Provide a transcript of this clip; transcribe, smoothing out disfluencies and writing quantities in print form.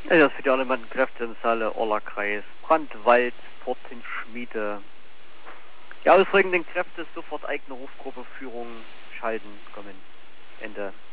Ja, das für die Elementen Kräfte im Saale, Orla-Kreis, Brandwald, Portenschmiede. Die ausregenden Kräfte sofort eigene Rufgruppe Führung schalten kommen. Ende.